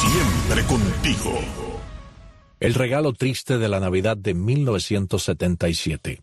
Siempre contigo. El regalo triste de la Navidad de 1977.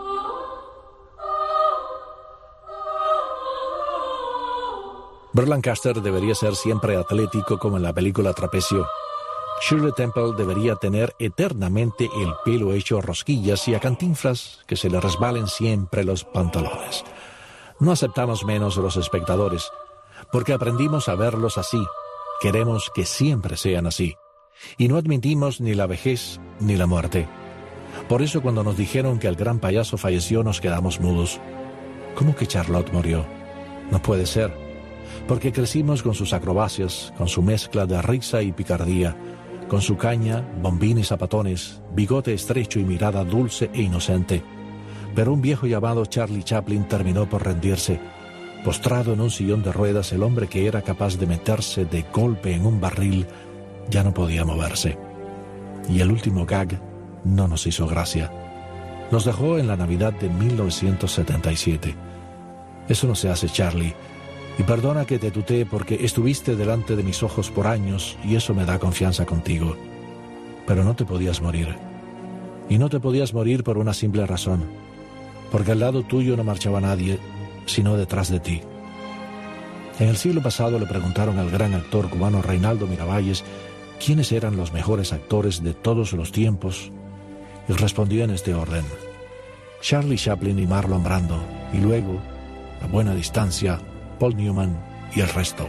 Burt Lancaster debería ser siempre atlético como en la película Trapecio. Shirley Temple debería tener eternamente el pelo hecho rosquillas y a Cantinflas que se le resbalen siempre los pantalones. No aceptamos menos a los espectadores, porque aprendimos a verlos así. Queremos que siempre sean así. Y no admitimos ni la vejez ni la muerte. Por eso cuando nos dijeron que el gran payaso falleció nos quedamos mudos. ¿Cómo que Charlotte murió? No puede ser. Porque crecimos con sus acrobacias, con su mezcla de risa y picardía, con su caña, bombín y zapatones, bigote estrecho y mirada dulce e inocente. Pero un viejo llamado Charlie Chaplin terminó por rendirse. Postrado en un sillón de ruedas, el hombre que era capaz de meterse de golpe en un barril ya no podía moverse. Y el último gag no nos hizo gracia. Nos dejó en la Navidad de 1977. Eso no se hace, Charlie. Y perdona que te tutee porque estuviste delante de mis ojos por años y eso me da confianza contigo. Pero no te podías morir. Y no te podías morir por una simple razón. Porque al lado tuyo no marchaba nadie, sino detrás de ti. En el siglo pasado le preguntaron al gran actor cubano Reinaldo Miravalles quiénes eran los mejores actores de todos los tiempos, y respondió en este orden: Charlie Chaplin y Marlon Brando, y luego, a buena distancia, Paul Newman y el resto.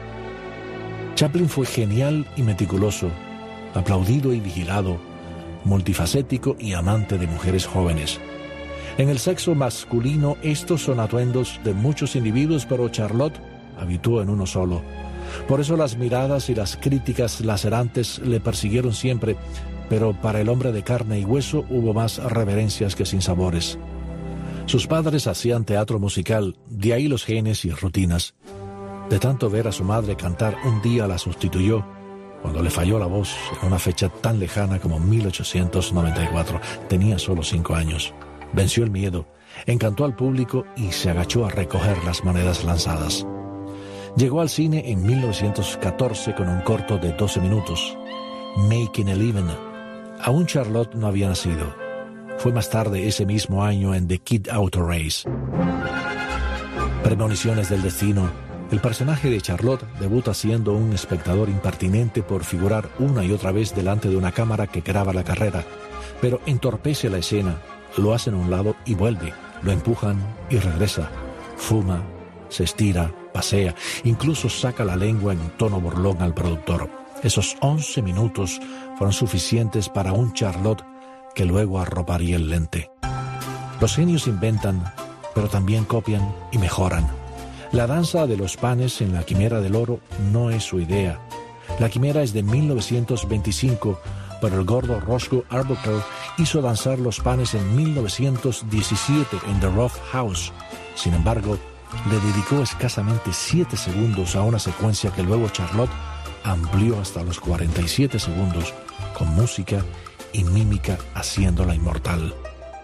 Chaplin fue genial y meticuloso, aplaudido y vigilado, multifacético y amante de mujeres jóvenes. En el sexo masculino estos son atuendos de muchos individuos, pero Charlotte habitó en uno solo. Por eso las miradas y las críticas lacerantes le persiguieron siempre, pero para el hombre de carne y hueso hubo más reverencias que sinsabores. Sus padres hacían teatro musical, de ahí los genes y rutinas. De tanto ver a su madre cantar, un día la sustituyó, cuando le falló la voz en una fecha tan lejana como 1894. Tenía solo 5 años. Venció el miedo, encantó al público y se agachó a recoger las monedas lanzadas. Llegó al cine en 1914 con un corto de 12 minutos, Making a Living. Aún Charlotte no había nacido. Fue más tarde ese mismo año en The Kid Auto Race. Premoniciones del destino. El personaje de Charlotte debuta siendo un espectador impertinente por figurar una y otra vez delante de una cámara que graba la carrera, pero entorpece la escena, lo hacen a un lado y vuelve, lo empujan y regresa, fuma, se estira, pasea, incluso saca la lengua en tono burlón al productor. Esos 11 minutos fueron suficientes para un Charlotte que luego arroparía el lente. Los genios inventan, pero también copian y mejoran. La danza de los panes en la Quimera del Oro no es su idea. La Quimera es de 1925, pero el gordo Roscoe Arbuckle hizo danzar los panes en 1917 en The Rough House. Sin embargo, le dedicó escasamente 7 segundos a una secuencia que luego Charlotte amplió hasta los 47 segundos, con música y mímica haciéndola inmortal.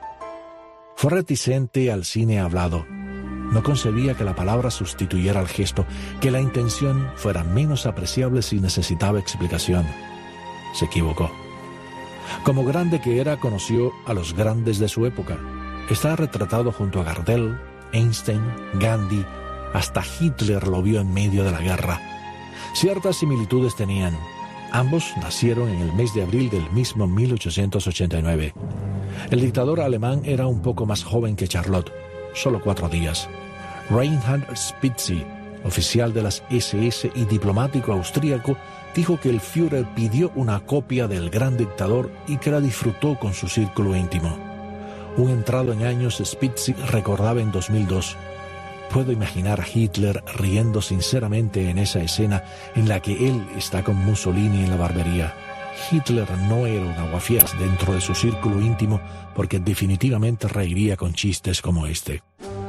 Fue reticente al cine hablado. No concebía que la palabra sustituyera al gesto, que la intención fuera menos apreciable si necesitaba explicación. Se equivocó. Como grande que era, conoció a los grandes de su época. Está retratado junto a Gardel, Einstein, Gandhi, hasta Hitler lo vio en medio de la guerra. Ciertas similitudes tenían. Ambos nacieron en el mes de abril del mismo 1889. El dictador alemán era un poco más joven que Charlotte, solo 4 días. Reinhard Spitzy, oficial de las SS y diplomático austríaco, dijo que el Führer pidió una copia del gran dictador y que la disfrutó con su círculo íntimo. Un entrado en años, Spitzy recordaba en 2002: puedo imaginar a Hitler riendo sinceramente en esa escena en la que él está con Mussolini en la barbería. Hitler no era un aguafiestas dentro de su círculo íntimo, porque definitivamente reiría con chistes como este.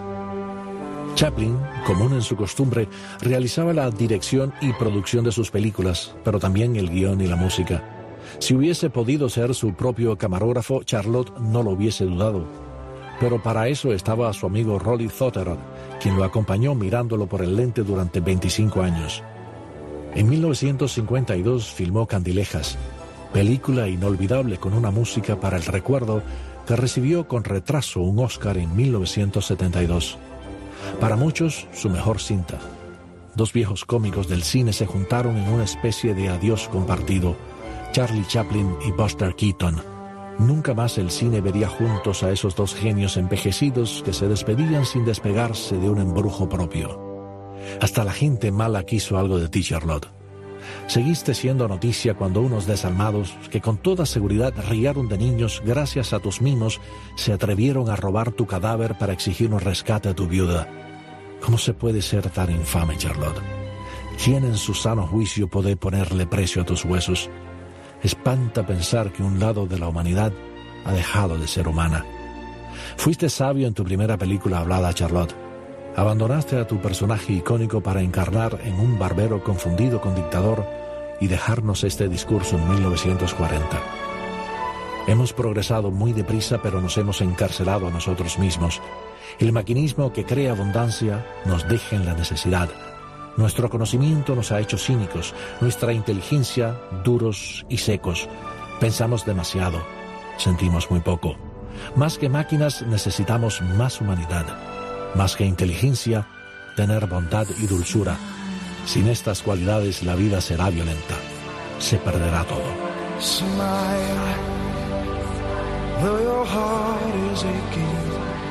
Chaplin, común en su costumbre, realizaba la dirección y producción de sus películas, pero también el guión y la música. Si hubiese podido ser su propio camarógrafo, Charlotte no lo hubiese dudado. Pero para eso estaba su amigo Rolly Thotterod, quien lo acompañó mirándolo por el lente durante 25 años. En 1952 filmó Candilejas, película inolvidable con una música para el recuerdo que recibió con retraso un Oscar en 1972. Para muchos, su mejor cinta. Dos viejos cómicos del cine se juntaron en una especie de adiós compartido, Charlie Chaplin y Buster Keaton. Nunca más el cine vería juntos a esos dos genios envejecidos que se despedían sin despegarse de un embrujo propio. Hasta la gente mala quiso algo de ti, Charlotte. Seguiste siendo noticia cuando unos desalmados, que con toda seguridad riaron de niños gracias a tus mimos, se atrevieron a robar tu cadáver para exigir un rescate a tu viuda. ¿Cómo se puede ser tan infame, Charlotte? ¿Quién en su sano juicio puede ponerle precio a tus huesos? Espanta pensar que un lado de la humanidad ha dejado de ser humana. Fuiste sabio en tu primera película hablada, Charlotte. Abandonaste a tu personaje icónico para encarnar en un barbero confundido con dictador y dejarnos este discurso en 1940. Hemos progresado muy deprisa, pero nos hemos encarcelado a nosotros mismos. El maquinismo que crea abundancia nos deja en la necesidad. Nuestro conocimiento nos ha hecho cínicos, nuestra inteligencia duros y secos. Pensamos demasiado, sentimos muy poco. Más que máquinas necesitamos más humanidad. Más que inteligencia, tener bondad y dulzura. Sin estas cualidades la vida será violenta. Se perderá todo. Smile, though your heart is aching.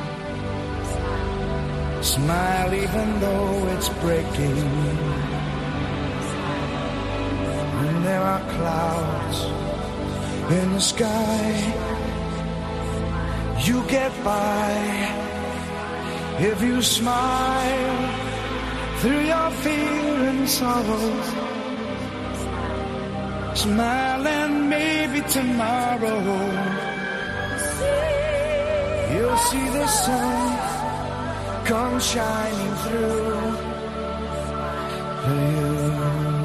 Smile even though it's breaking. And there are clouds in the sky. You get by if you smile through your fear and sorrow. Smile and maybe tomorrow you'll see the sun come shining through for you.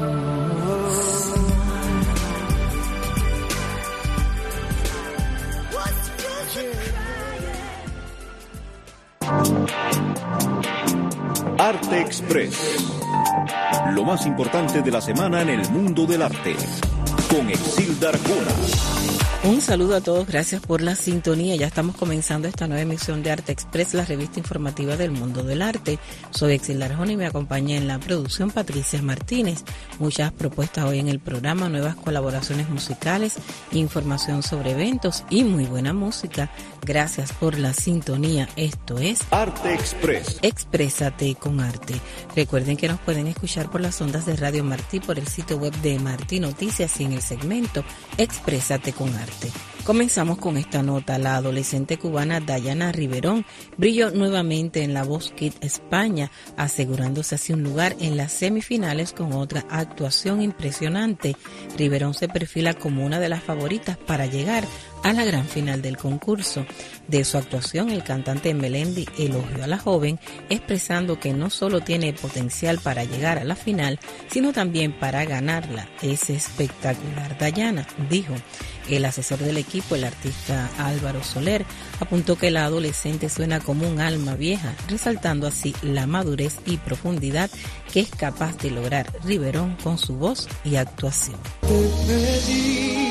Arte Express. Lo más importante de la semana en el mundo del arte. Con Exilda Arjona. Un saludo a todos, gracias por la sintonía. Ya estamos comenzando esta nueva emisión de Arte Express, la revista informativa del mundo del arte. Soy Exilda Arjona y me acompaña en la producción Patricia Martínez. Muchas propuestas hoy en el programa, nuevas colaboraciones musicales, información sobre eventos y muy buena música. Gracias por la sintonía. Esto es Arte Express. Exprésate con arte. Recuerden que nos pueden escuchar por las ondas de Radio Martí, por el sitio web de Martí Noticias y en el segmento Exprésate con arte. Comenzamos con esta nota. La adolescente cubana Dayana Riverón brilló nuevamente en La Voz Kids España, asegurándose así un lugar en las semifinales con otra actuación impresionante. Riverón se perfila como una de las favoritas para llegar a la gran final del concurso. De su actuación, el cantante Melendi elogió a la joven, expresando que no solo tiene potencial para llegar a la final, sino también para ganarla. Es espectacular, Dayana, dijo. El asesor del equipo, el artista Álvaro Soler, apuntó que la adolescente suena como un alma vieja, resaltando así la madurez y profundidad que es capaz de lograr Riverón con su voz y actuación. Te pedí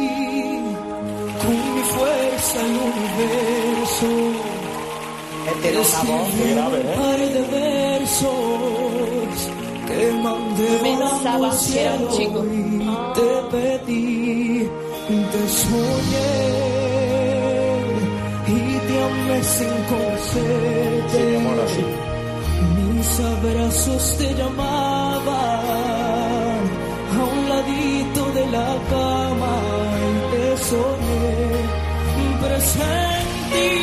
con mi fuerza el universo. Tiene una voz muy grave, Un par de versos que mandé Pensaba que era un chico. y te pedí, te soñé y te amé sin conocerte. Mis abrazos te llamaban a un ladito de la cama y te soñé presentí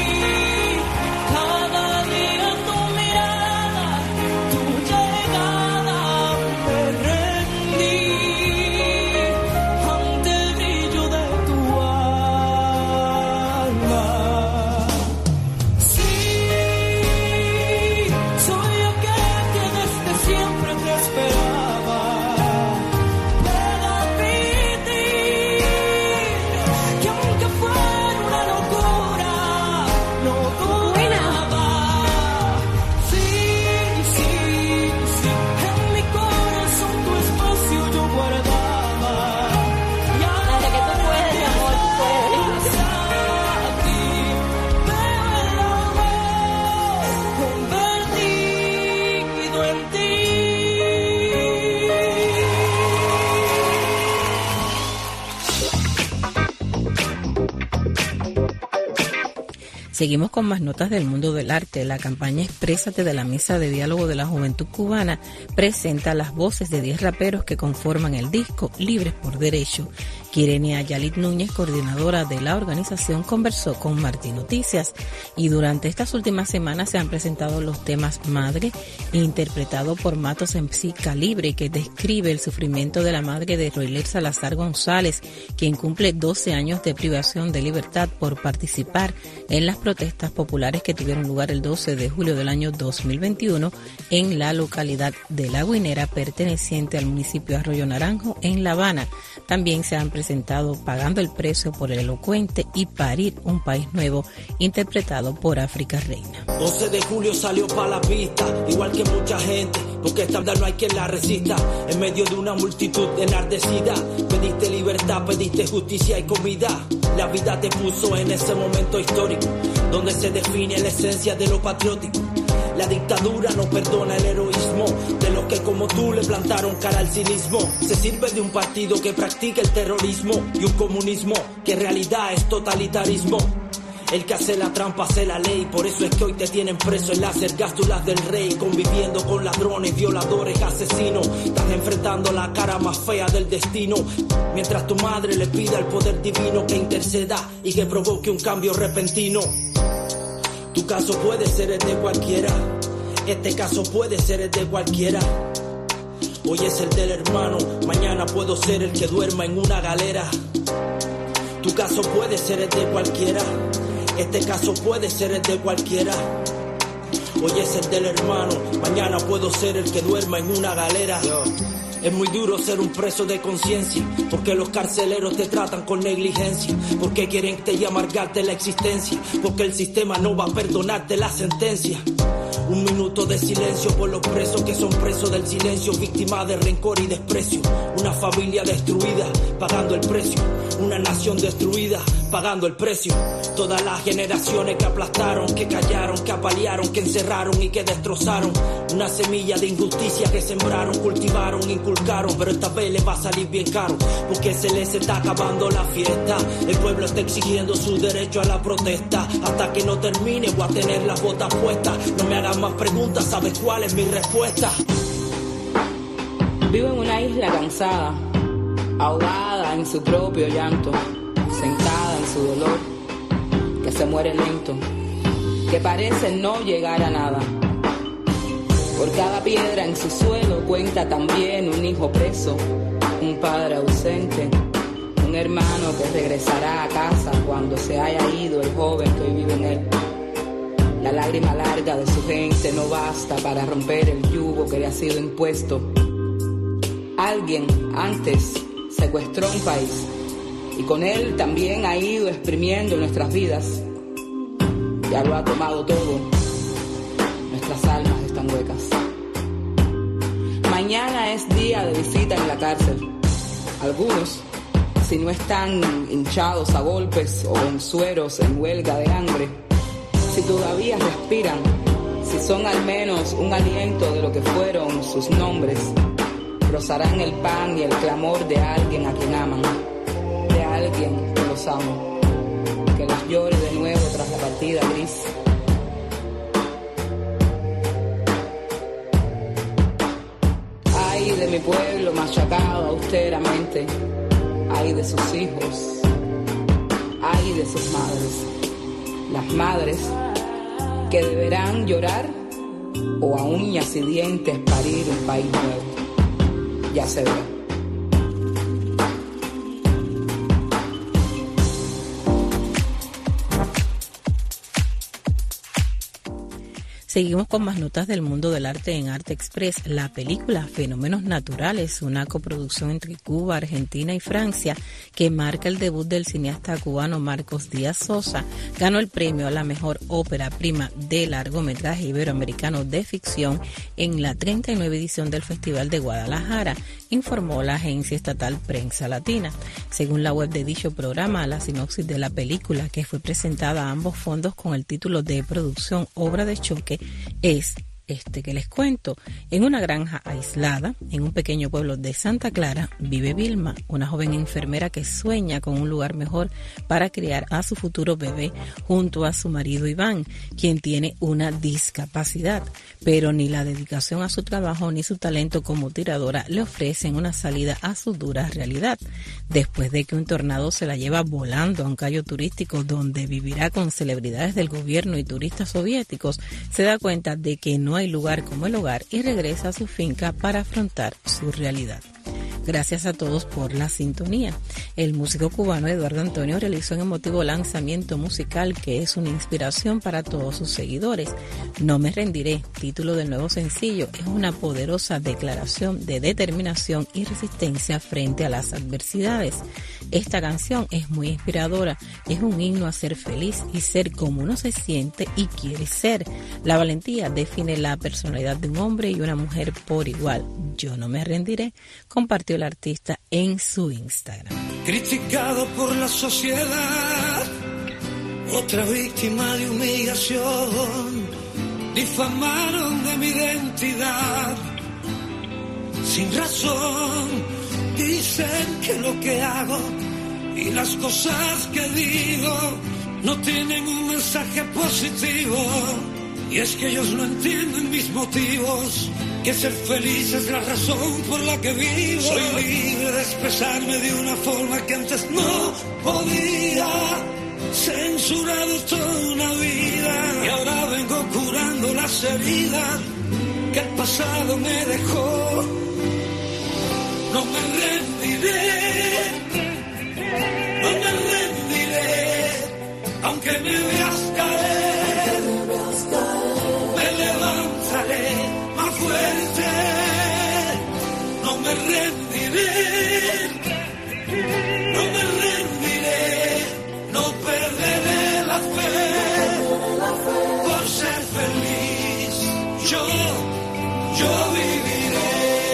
cada día tu mirada, tu llegada. Me rendí ante el brillo de tu alma. Sí, soy aquel que desde siempre Seguimos con más notas del mundo del arte. La campaña Exprésate de la Mesa de Diálogo de la Juventud Cubana presenta las voces de 10 raperos que conforman el disco Libres por Derecho. Kirenia Yalit Núñez, coordinadora de la organización, conversó con Martí Noticias y durante estas últimas semanas se han presentado los temas Madre, interpretado por Matos MC Calibre, que describe el sufrimiento de la madre de Roiler Salazar González, quien cumple 12 años de privación de libertad por participar en las protestas populares que tuvieron lugar el 12 de julio del año 2021 en la localidad de La Guinera, perteneciente al municipio de Arroyo Naranjo, en La Habana. También se han presentado Pagando el Precio por el Elocuente y Parir un País Nuevo, interpretado por África Reina. 12 de julio salió para la pista, igual que mucha gente, porque esta verdad no hay quien la resista. En medio de una multitud enardecida, pediste libertad, pediste justicia y comida. La vida te puso en ese momento histórico, donde se define la esencia de lo patriótico. La dictadura no perdona el heroísmo de los que como tú le plantaron cara al cinismo. Se sirve de un partido que practica el terrorismo y un comunismo que en realidad es totalitarismo. El que hace la trampa hace la ley, por eso es que hoy te tienen preso en las ergástulas del rey, conviviendo con ladrones, violadores, asesinos. Estás enfrentando la cara más fea del destino, mientras tu madre le pide al poder divino que interceda y que provoque un cambio repentino. Tu caso puede ser el de cualquiera, este caso puede ser el de cualquiera. Hoy es el del hermano, mañana puedo ser el que duerma en una galera. Tu caso puede ser el de cualquiera, este caso puede ser el de cualquiera. Hoy es el del hermano, mañana puedo ser el que duerma en una galera. Es muy duro ser un preso de conciencia, porque los carceleros te tratan con negligencia, porque quieren te y amargarte la existencia, porque el sistema no va a perdonarte la sentencia. Un minuto de silencio por los presos que son presos del silencio, víctimas de rencor y desprecio. Una familia destruida, pagando el precio. Una nación destruida, pagando el precio. Todas las generaciones que aplastaron, que callaron, que apalearon, que encerraron y que destrozaron. Una semilla de injusticia que sembraron, cultivaron, inculcaron, pero esta vez les va a salir bien caro, porque se les está acabando la fiesta. El pueblo está exigiendo su derecho a la protesta. Hasta que no termine voy a tener las botas puestas. No me hagan más preguntas, ¿sabes cuál es mi respuesta? Vivo en una isla cansada, ahogada en su propio llanto, sentada en su dolor, que se muere lento, que parece no llegar a nada. Por cada piedra en su suelo cuenta también un hijo preso, un padre ausente, un hermano que regresará a casa cuando se haya ido el joven que hoy vive en él. La lágrima larga de su gente no basta para romper el yugo que le ha sido impuesto. Alguien antes secuestró un país y con él también ha ido exprimiendo nuestras vidas. Ya lo ha tomado todo. Nuestras almas están huecas. Mañana es día de visita en la cárcel. Algunos, si no están hinchados a golpes o en sueros en huelga de hambre, si todavía respiran, si son al menos un aliento de lo que fueron sus nombres, rozarán el pan y el clamor de alguien a quien aman, de alguien que los ama, que los llore de nuevo tras la partida gris. Ay de mi pueblo machacado austeramente, ay de sus hijos, ay de sus madres, las madres que deberán llorar o a uñas y dientes parir un país nuevo. Ya se verá. Seguimos con más notas del mundo del arte en Arte Express. La película Fenómenos Naturales, una coproducción entre Cuba, Argentina y Francia, que marca el debut del cineasta cubano Marcos Díaz Sosa, ganó el premio a la mejor ópera prima de largometraje iberoamericano de ficción en la 39 edición del Festival de Guadalajara, informó la agencia estatal Prensa Latina. Según la web de dicho programa, la sinopsis de la película, que fue presentada a ambos fondos con el título de producción Obra de Choque, es que les cuento. En una granja aislada, en un pequeño pueblo de Santa Clara, vive Vilma, una joven enfermera que sueña con un lugar mejor para criar a su futuro bebé junto a su marido Iván, quien tiene una discapacidad, pero ni la dedicación a su trabajo ni su talento como tiradora le ofrecen una salida a su dura realidad. Después de que un tornado se la lleva volando a un callo turístico donde vivirá con celebridades del gobierno y turistas soviéticos, se da cuenta de que no hay lugar como el hogar y regresa a su finca para afrontar su realidad. Gracias a todos por la sintonía. El músico cubano Eduardo Antonio realizó un emotivo lanzamiento musical que es una inspiración para todos sus seguidores. No me rendiré, título del nuevo sencillo, es una poderosa declaración de determinación y resistencia frente a las adversidades. Esta canción es muy inspiradora, es un himno a ser feliz y ser como uno se siente y quiere ser. La valentía define la personalidad de un hombre y una mujer por igual. Yo no me rendiré, compartió el artista en su Instagram. Criticado por la sociedad, otra víctima de humillación, difamaron de mi identidad, sin razón, dicen que lo que hago y las cosas que digo no tienen un mensaje positivo, y es que ellos no entienden mis motivos, que ser feliz es la razón por la que vivo. Soy libre de expresarme de una forma que antes no podía, censurado toda una vida, y ahora vengo curando las heridas que el pasado me dejó. No me rendiré, no me rendiré, aunque me veas caer, me levantaré más fuerte. No me rendiré, no me rendiré, no perderé la fe por ser feliz. Yo viviré.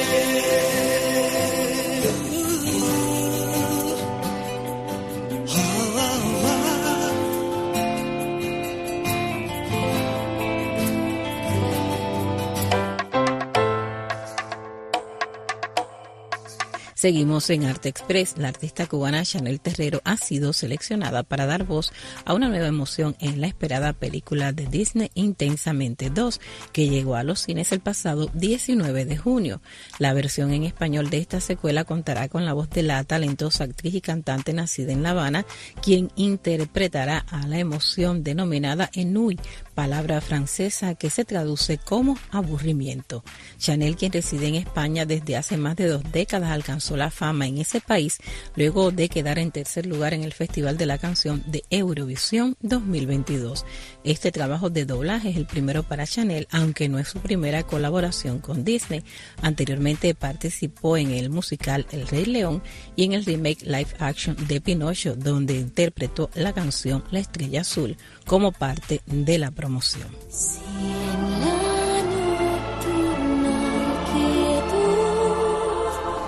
Seguimos en Arte Express. La artista cubana Chanel Terrero ha sido seleccionada para dar voz a una nueva emoción en la esperada película de Disney Intensamente 2, que llegó a los cines el pasado 19 de junio. La versión en español de esta secuela contará con la voz de la talentosa actriz y cantante nacida en La Habana, quien interpretará a la emoción denominada ennui, palabra francesa que se traduce como aburrimiento. Chanel, quien reside en España desde hace más de 2 décadas, alcanzó la fama en ese país luego de quedar en tercer lugar en el Festival de la Canción de Eurovisión 2022. Este trabajo de doblaje es el primero para Chanel, aunque no es su primera colaboración con Disney. Anteriormente participó en el musical El Rey León y en el remake live action de Pinocho, donde interpretó la canción La Estrella Azul como parte de la promoción. Si en la nocturna quietud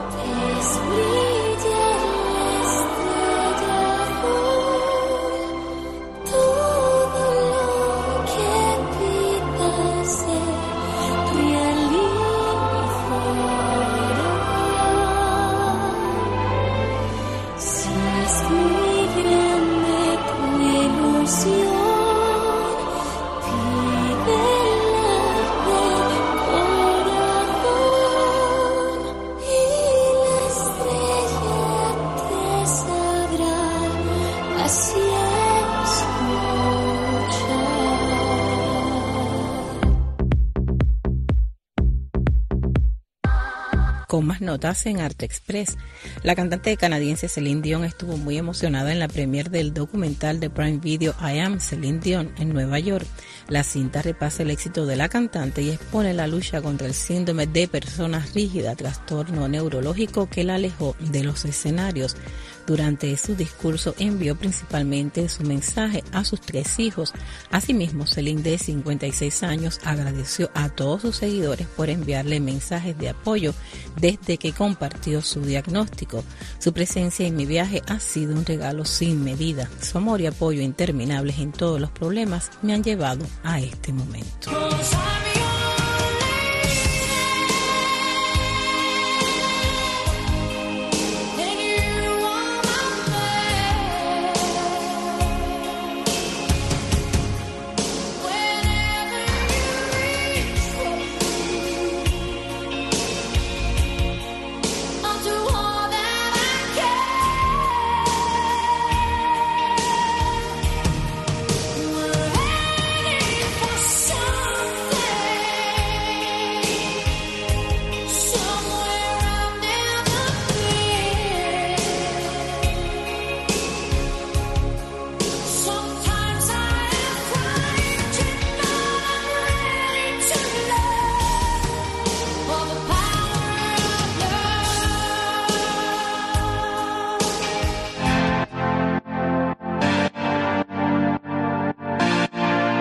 brilla la estrella azul, todo lo que pidas realiza. Si es muy grande tu ilusión, Con más notas en Arte Express. La cantante canadiense Celine Dion estuvo muy emocionada en la premiere del documental de Prime Video I Am Celine Dion en Nueva York. La cinta repasa el éxito de la cantante y expone la lucha contra el síndrome de persona rígida, trastorno neurológico que la alejó de los escenarios. Durante su discurso envió principalmente su mensaje a sus 3 hijos. Asimismo, Celine, de 56 años, agradeció a todos sus seguidores por enviarle mensajes de apoyo desde que compartió su diagnóstico. Su presencia en mi viaje ha sido un regalo sin medida. Su amor y apoyo interminables en todos los problemas me han llevado a este momento.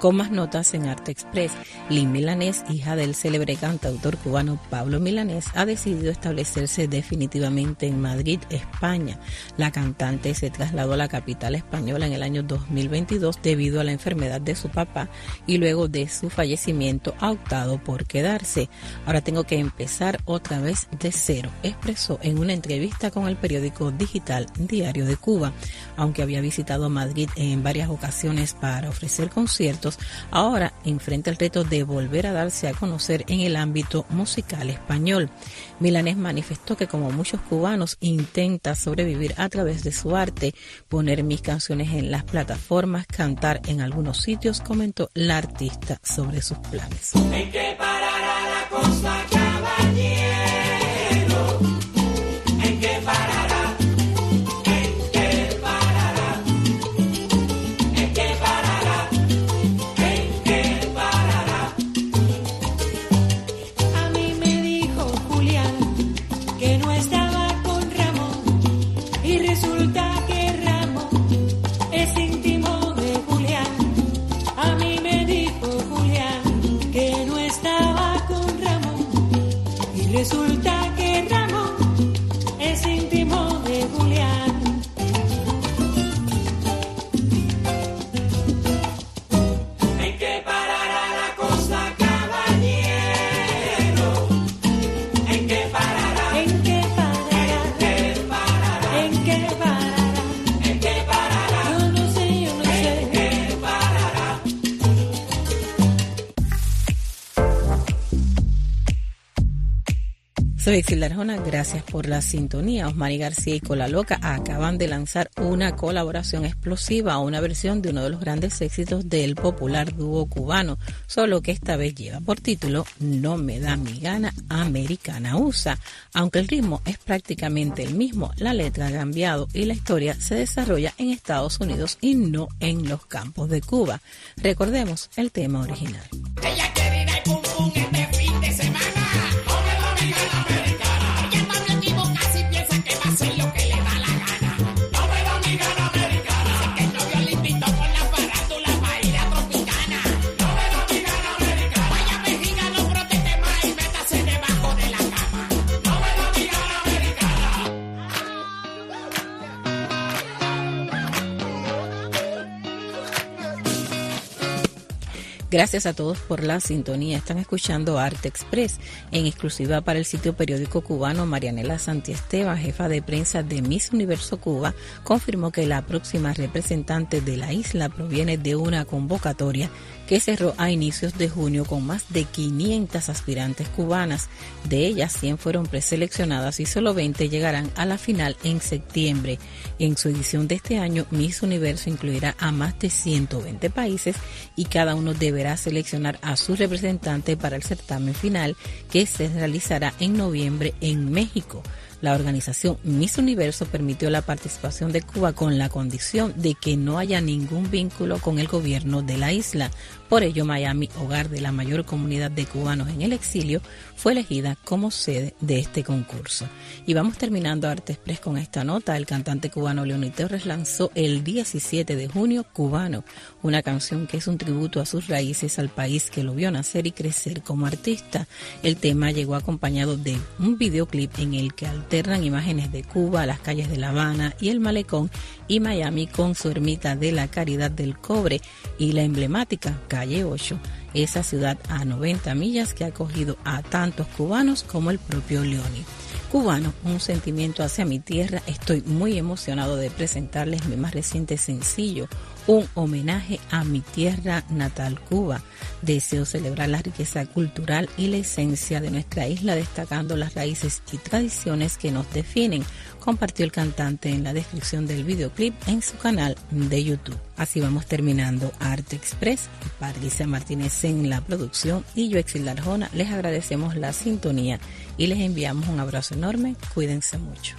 Con más notas en Arte Express, Lynn Milanés, hija del célebre cantautor cubano Pablo Milanés, ha decidido establecerse definitivamente en Madrid, España. La cantante se trasladó a la capital española en el año 2022 debido a la enfermedad de su papá y luego de su fallecimiento ha optado por quedarse. Ahora tengo que empezar otra vez de cero, expresó en una entrevista con el periódico digital Diario de Cuba. Aunque había visitado Madrid en varias ocasiones para ofrecer conciertos, ahora enfrenta el reto de volver a darse a conocer en el ámbito musical español. Milanés manifestó que, como muchos cubanos, intenta sobrevivir a través de su arte, poner mis canciones en las plataformas, cantar en algunos sitios, comentó la artista sobre sus planes. ¿En qué parará la cosa, caballero? ¿En qué parará? Resulta que Ramón es íntimo de Julián. ¿En qué parará la cosa, caballero? ¿En qué parará? ¿En qué parará? ¿En qué parará? ¿En qué parará? ¿En qué parará? Yo no sé. ¿En qué parará? Soy Exilda Arjona, gracias por la sintonía. Osmani García y Cola Loca acaban de lanzar una colaboración explosiva, una versión de uno de los grandes éxitos del popular dúo cubano, solo que esta vez lleva por título No me da mi gana Americana USA. Aunque el ritmo es prácticamente el mismo, la letra ha cambiado y la historia se desarrolla en Estados Unidos y no en los campos de Cuba. Recordemos el tema original. Ella quiere ir al pum pum este fin de semana. No me da mi gana americana. Ella está bien equivocada si piensa que va a hacer lo que le da la gana. No me da mi gana americana. Dice que el novio le invitó por la farándula para ir a Tropicana. No me da mi gana americana. Vaya vejiga, no proteste más y métase debajo de la cama. No me da mi gana americana. Gracias a todos por la sintonía. Están escuchando Arte Express en exclusiva para el sitio periódico cubano. Marianela Santiesteban, jefa de prensa de Miss Universo Cuba, confirmó que la próxima representante de la isla proviene de una convocatoria que cerró a inicios de junio con más de 500 aspirantes cubanas. De ellas, 100 fueron preseleccionadas y solo 20 llegarán a la final en septiembre. En su edición de este año, Miss Universo incluirá a más de 120 países y cada uno deberá seleccionar a su representante para el certamen final, que se realizará en noviembre en México. La organización Miss Universo permitió la participación de Cuba con la condición de que no haya ningún vínculo con el gobierno de la isla. Por ello, Miami, hogar de la mayor comunidad de cubanos en el exilio, fue elegida como sede de este concurso. Y vamos terminando Arte Express con esta nota. El cantante cubano Leoni Torres lanzó el 17 de junio Cubano, una canción que es un tributo a sus raíces, al país que lo vio nacer y crecer como artista. El tema llegó acompañado de un videoclip en el que alternan imágenes de Cuba, las calles de La Habana y el Malecón, y Miami con su ermita de la Caridad del Cobre y la emblemática Calle 8, esa ciudad a 90 millas que ha acogido a tantos cubanos como el propio Leoni. Cubano, un sentimiento hacia mi tierra. Estoy muy emocionado de presentarles mi más reciente sencillo, un homenaje a mi tierra natal, Cuba. Deseo celebrar la riqueza cultural y la esencia de nuestra isla, destacando las raíces y tradiciones que nos definen, compartió el cantante en la descripción del videoclip en su canal de YouTube. Así vamos terminando Arte Express. Patricia Martínez en la producción y yo, Exilda Arjona, les agradecemos la sintonía y les enviamos un abrazo enorme. Cuídense mucho.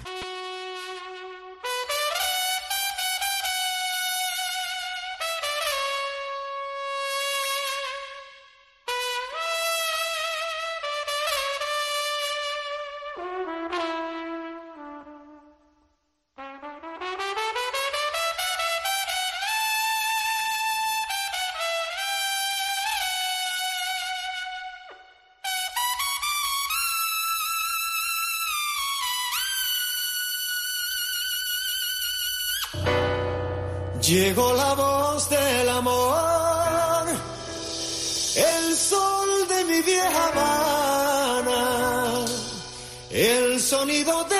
Llegó la voz del amor, el sol de mi vieja Habana, el sonido de